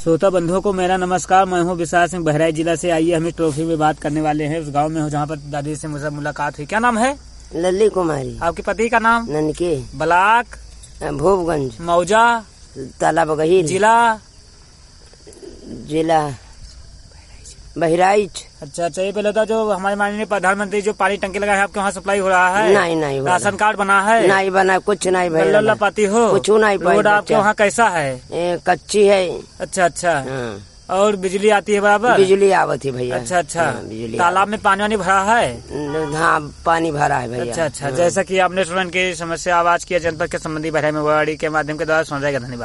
श्रोता बंधुओं को मेरा नमस्कार। मैं हूं विशाल सिंह, बहराइच जिला से। आइए हम इस ट्रॉफी में बात करने वाले हैं उस गांव में जहां पर दादी से मुझे मुलाकात हुई। क्या नाम है? लल्ली कुमारी। आपके पति का नाम? ननके। ब्लाक भोपगंज। मौजा तालाब गहीर। जिला बहराइच। अच्छा, ये पहले था जो हमारे माननीय प्रधानमंत्री जो पानी टंकी लगा है आपके वहाँ सप्लाई हो रहा है? नहीं हो राशन कार्ड बना है? नहीं बना, कुछ नहीं भाई। गल्ला पाती हो? कुछ नहीं। रोड आपके वहाँ कैसा है? कच्ची है। अच्छा। और बिजली आती है बराबर? बिजली आवत है भैया। अच्छा। तालाब में पानी वानी भरा है? हाँ, पानी भरा है भैया। अच्छा। जैसा कि आपने स्टूडेंट की समस्या आवाज किया जनपद के संबंधी बहराइच में के माध्यम के द्वारा सुन रहेगा। धन्यवाद।